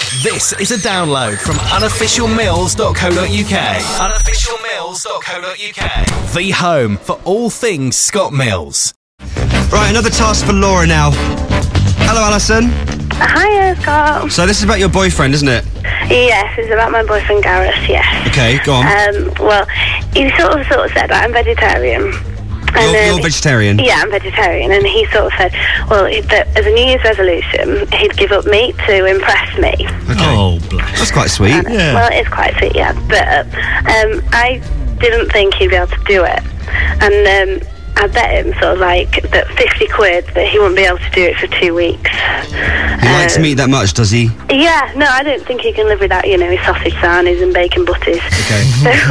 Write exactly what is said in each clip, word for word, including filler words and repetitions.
This is a download from unofficial mills dot co dot uk. unofficial mills dot co dot uk. The home for all things Scott Mills. Right, another task for Laura now. Hello, Alison. Hiya, Scott. So this is about your boyfriend, isn't it? Yes, it's about my boyfriend Gareth, yes. Okay, go on. Um, well, he sort of sort of said that I'm vegetarian. And, You're, um, you're vegetarian? Yeah, I'm vegetarian, and he sort of said, well, that as a New Year's resolution, he'd give up meat to impress me. Okay. Oh, bless. That's quite sweet. And, Yeah. Well, it is quite sweet, yeah. But um, I didn't think he'd be able to do it. And um, I bet him sort of like that fifty quid that he wouldn't be able to do it for two weeks. He likes Um, meat that much, does he? Yeah, no, I don't think he can live without, you know, his sausage sarnies and bacon butties. Okay.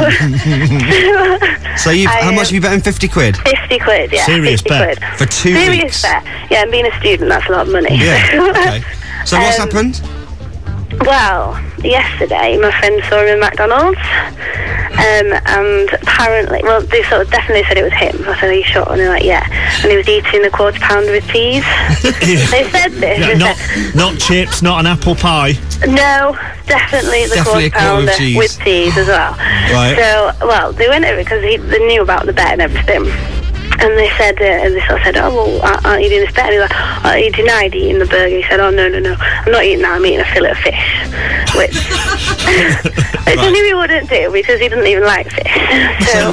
So, So you, I, how um, much have you bet him? fifty quid? fifty quid, yeah. Serious fifty bet. quid. For two Serious weeks? bet. Yeah, and being a student, that's a lot of money. Yeah, okay. So what's Um, happened? Well, yesterday my friend saw him in McDonald's, um, and apparently, well, they sort of definitely said it was him. I said, are you sure? And they're like, yeah. And he was eating a quarter pounder with cheese. They said this. Yeah, they not, said, not chips, not an apple pie. no, definitely the Definitely a quarter quarter pounder with cheese. with cheese as well. Right. So, well, they went over because he, they knew about the bet and everything. And they said, uh, and they sort of said, oh, well, aren't you doing this bet? And he was like, oh, he denied eating the burger. He said, oh, no, no, no, I'm not eating that, I'm eating a fillet of fish. Which, which I knew he wouldn't do because he doesn't even like fish. So,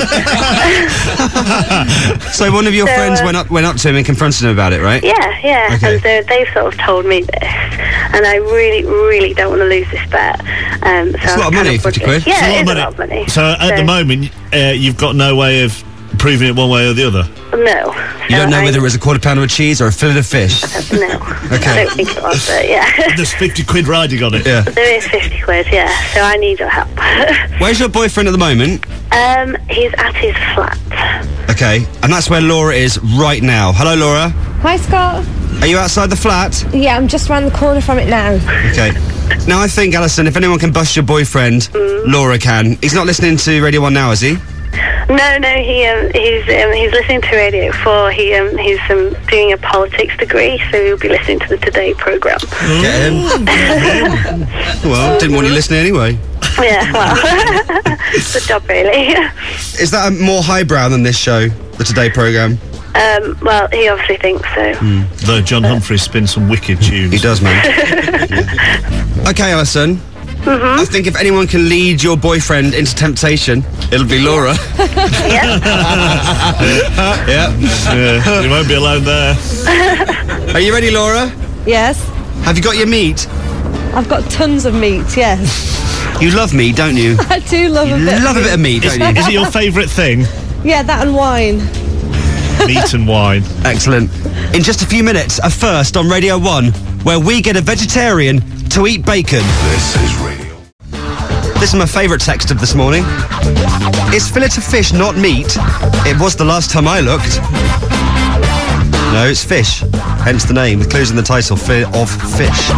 So one of your so, friends uh, went up went up to him and confronted him about it, right? yeah, yeah. Okay. And so they sort of told me this. And I really, really don't want to lose this bet. Um, so It's a lot of I was money, kind fifty wondering- quid. Yeah, It's it is a lot of money. So at the moment, uh, you've got no way of proving it one way or the other. No. You don't know I, whether it was a quarter pounder of cheese or a fillet of fish. No. Okay. I don't think it was, but yeah. There's fifty quid riding on it. Yeah. There is fifty quid, yeah, so I need your help. Where's your boyfriend at the moment? um, he's at his flat. Okay, and that's where Laura is right now. Hello, Laura. Hi, Scott. Are you outside the flat? Yeah, I'm just round the corner from it now. Okay. Now I think, Alison, if anyone can bust your boyfriend, Laura can. He's not listening to Radio One now, is he? No, no, he um, he's um, he's listening to Radio Four. He um, he's um, doing a politics degree, so he'll be listening to the Today programme. Get him. Well, didn't want you listening anyway. Yeah, well, good job, really. Is that a more highbrow than this show, the Today programme? Um, well, he obviously thinks so. Though John Humphreys spins some wicked tunes. He does, man. Yeah. Okay, Alison. I think if anyone can lead your boyfriend into temptation, it'll be Laura. Yeah. Yeah. Yeah, you won't be alone there. Are you ready, Laura? Yes. Have you got your meat? I've got tons of meat, yes. You love meat, don't you? I do love a You bit. love a bit of meat, Is, don't you? is it your favourite thing? Yeah, that and wine. Meat and wine. Excellent. In just a few minutes, a first on Radio One, where we get a vegetarian to eat bacon. This is Radio. This is my favourite text of this morning. Is fillet of fish not meat? It was the last time I looked. No, it's fish. Hence the name, with clues in the title, Fillet of Fish.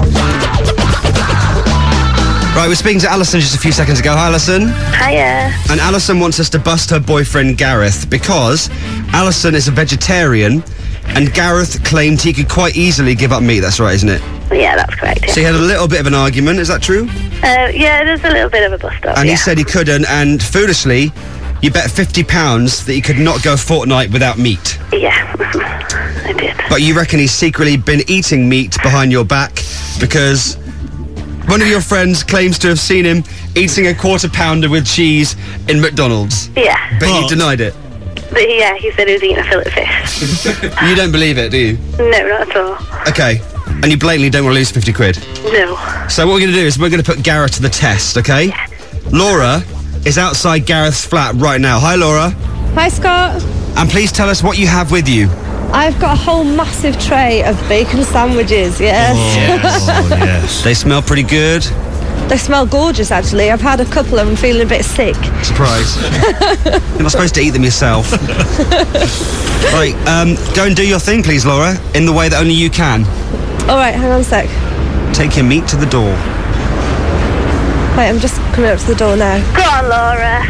Right, we're speaking to Alison just a few seconds ago. Hi, Alison. Hiya. And Alison wants us to bust her boyfriend Gareth because Alison is a vegetarian and Gareth claimed he could quite easily give up meat. That's right, isn't it? Yeah, that's correct. Yeah, So you had a little bit of an argument, is that true? uh, yeah there's a little bit of a bust-up. And yeah. he said he couldn't, and foolishly, you bet fifty pounds that he could not go a fortnight without meat. Yeah, I did. But you reckon he's secretly been eating meat behind your back because one of your friends claims to have seen him eating a quarter pounder with cheese in McDonald's. Yeah, But you But- denied it. but yeah, he said he was eating a fillet of fish. You don't believe it, do you? No, not at all. Okay. And you blatantly don't want to lose fifty quid. No. So what we're going to do is we're going to put Gareth to the test, okay? Laura is outside Gareth's flat right now. Hi, Laura. Hi, Scott. And please tell us what you have with you. I've got a whole massive tray of bacon sandwiches, yes. Oh, yes. They smell pretty good. They smell gorgeous, actually. I've had a couple and I'm feeling a bit sick. Surprise. You're not supposed to eat them yourself. Right, um, go and do your thing, please, Laura, in the way that only you can. All right, hang on a sec. Take your meat to the door. Wait, I'm just coming up to the door now. Go on, Laura.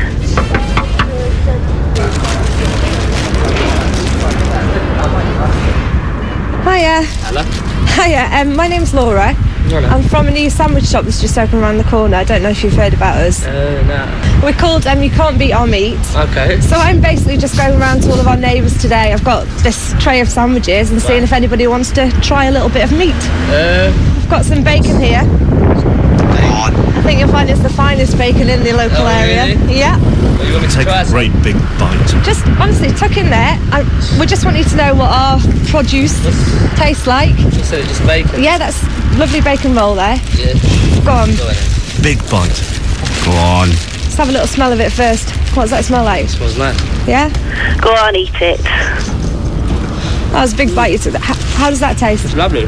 Hiya. Hello. Hiya, um, my name's Laura. Hello. I'm from a new sandwich shop that's just opened around the corner. I don't know if you've heard about us. Uh, no. We're called um, You Can't Beat Our Meat. Okay. So I'm basically just going around to all of our neighbours today. I've got this tray of sandwiches and seeing if anybody wants to try a little bit of meat. Uh, I've got some bacon here. I think you'll find it's the finest bacon in the local Oh, area. really? Yeah. well, you want me to Take try a some? great big bite. Just honestly, tuck in there. I, we just want you to know what our produce tastes like. You said just bacon. Yeah, that's lovely bacon roll there. Yeah. Go on, Go on then. Big bite. Go on. let's have a little smell of it first. What does that smell like? Smells nice. Yeah? Go on, eat it. That was a big bite. You took. How, how does that taste? It's lovely.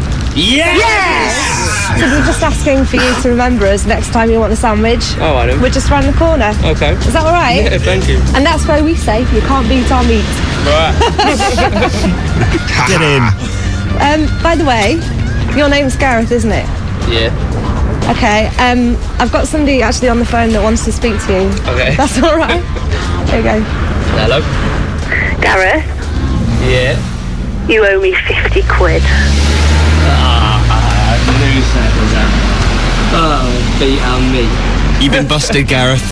So we're just asking for you to remember us next time you want a sandwich. Oh, I know. We're just round the corner. Okay. Is that all right? Yeah, thank you. And that's why we say you can't beat our meat. Right. Get in. Um, by the way, your name's Gareth, isn't it? Yeah. Okay. Um, I've got somebody actually on the phone that wants to speak to you. Okay. That's all right. There you go. Hello. Gareth, Yeah. you owe me fifty quid. Ah, I knew that was that. Oh, beat our meat. You've been busted, Gareth.